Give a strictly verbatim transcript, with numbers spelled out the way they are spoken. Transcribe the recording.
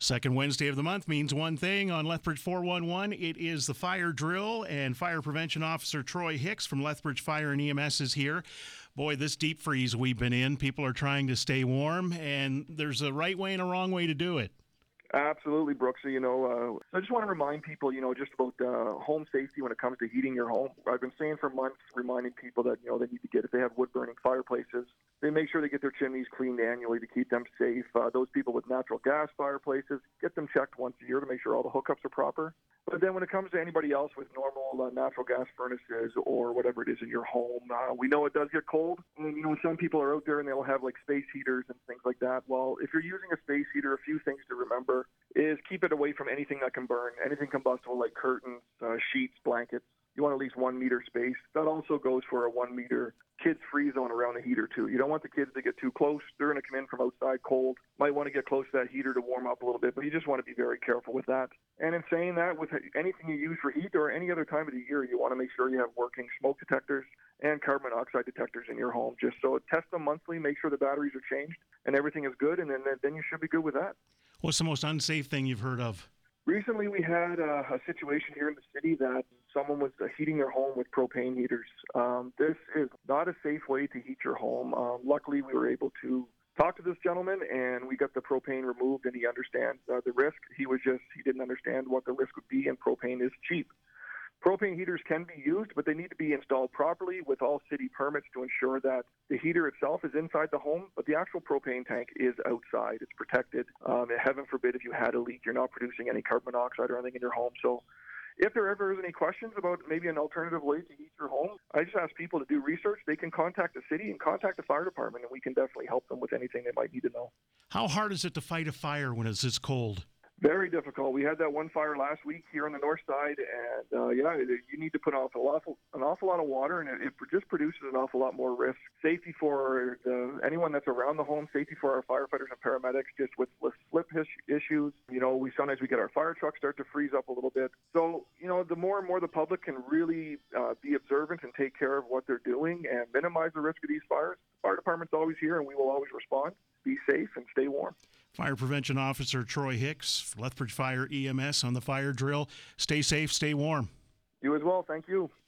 Second Wednesday of the month means one thing on Lethbridge four one one. It is the fire drill, and Fire Prevention Officer Troy Hicks from Lethbridge Fire and E M S is here. Boy, this deep freeze we've been in, people are trying to stay warm, and there's a right way and a wrong way to do it. Absolutely, Brooks. You know, uh, I just want to remind people, you know, just about uh, home safety when it comes to heating your home. I've been saying for months, reminding people that, you know, they need to get, if they have wood-burning fireplaces, they make sure they get their chimneys cleaned annually to keep them safe. Uh, those people with natural gas fireplaces, get them checked once a year to make sure all the hookups are proper. But then when it comes to anybody else with normal uh, natural gas furnaces or whatever it is in your home, uh, we know it does get cold. And, you know, some people are out there and they'll have, like, space heaters and things like that. Well, if you're using a space heater, a few things to remember is keep it away from anything that can burn, anything combustible like curtains, uh, sheets, blankets. You want at least one meter space. That also goes for a one meter kids-free zone around the heater, too. You don't want the kids to get too close. They're going to come in from outside cold. Might want to get close to that heater to warm up a little bit, but you just want to be very careful with that. And in saying that, with anything you use for heat or any other time of the year, you want to make sure you have working smoke detectors and carbon monoxide detectors in your home. Just so test them monthly, make sure the batteries are changed and everything is good, and then, then you should be good with that. What's the most unsafe thing you've heard of? Recently, we had uh, a situation here in the city that someone was uh, heating their home with propane heaters. Um, this is not a safe way to heat your home. Um, luckily, we were able to talk to this gentleman, and we got the propane removed, and he understands uh, the risk. He was just, he didn't understand what the risk would be, and propane is cheap. Propane heaters can be used, but they need to be installed properly with all city permits to ensure that the heater itself is inside the home, but the actual propane tank is outside. It's protected. Um, and heaven forbid if you had a leak, you're not producing any carbon monoxide or anything in your home. So if there ever is any questions about maybe an alternative way to heat your home, I just ask people to do research. They can contact the city and contact the fire department, and we can definitely help them with anything they might need to know. How hard is it to fight a fire when it's this cold? Very difficult. We had that one fire last week here on the north side, and uh, yeah, you need to put off an awful, an awful lot of water, and it, it just produces an awful lot more risk. Safety for the, anyone that's around the home, safety for our firefighters and paramedics, just with, with slip his, issues. You know, we sometimes we get our fire trucks start to freeze up a little bit. So, you know, the more and more the public can really uh, be observant and take care of what they're doing and minimize the risk of these fires. The fire department's always here, and we will always respond. Be safe and stay warm. Fire Prevention Officer Troy Hicks, Lethbridge Fire E M S on the fire drill. Stay safe, stay warm. You as well. Thank you.